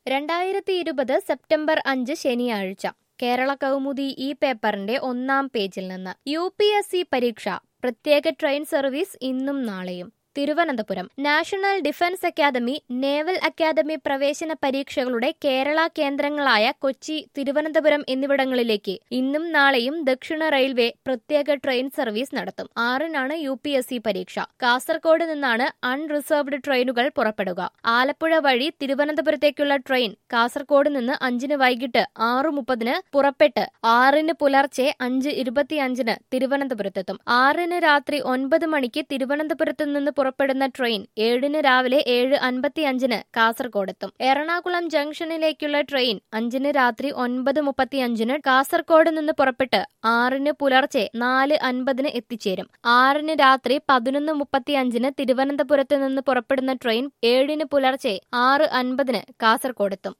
2020 September 5 ശനിയാഴ്ച കേരള കൗമുദി ഈ പേപ്പറിന്റെ 1-ാം പേജിൽ നിന്ന് UPSC പരീക്ഷ പ്രത്യേക ട്രെയിൻ സർവീസ് ഇന്നും നാളെയും. Thiruvananthapuram national defence academy, naval academy പ്രവേശന പരീക്ഷകളുടെ കേരള കേന്ദ്രങ്ങളായ കൊച്ചി, തിരുവനന്തപുരം എന്നിവിടങ്ങളിലേക്ക് ഇന്നും നാളെയും ദക്ഷിണ റെയിൽവേ പ്രത്യേക ട്രെയിൻ സർവീസ് നടത്തും. 6-നാണ് UPSC പരീക്ഷ. കാസർഗോഡ് നിന്നാണ് അൺറിസർവ്ഡ് ട്രെയിനുകൾ പുറപ്പെടുക. ആലപ്പുഴ വഴി തിരുവനന്തപുരത്തേക്കുള്ള ട്രെയിൻ കാസർഗോഡ് നിന്ന് 5-ന് വൈകിട്ട് 6:30 പുറപ്പെട്ട് 6-ന് പുലർച്ചെ 5:25 തിരുവനന്തപുരത്തെത്തും. 6-ന് രാത്രി 9 മണിക്ക് തിരുവനന്തപുരത്ത് നിന്ന് പുറപ്പെടുന്ന ട്രെയിൻ 7-ന് രാവിലെ 7:55 കാസർഗോഡെത്തും. എറണാകുളം ജംഗ്ഷനിലേക്കുള്ള ട്രെയിൻ 5-ന് രാത്രി 9:35 കാസർഗോഡ് നിന്ന് പുറപ്പെട്ട് 6-ന് പുലർച്ചെ 4:50 എത്തിച്ചേരും. 6-ന് രാത്രി 11:35 തിരുവനന്തപുരത്ത് നിന്ന് പുറപ്പെടുന്ന ട്രെയിൻ 7-ന് പുലർച്ചെ 6:50 കാസർഗോഡെത്തും.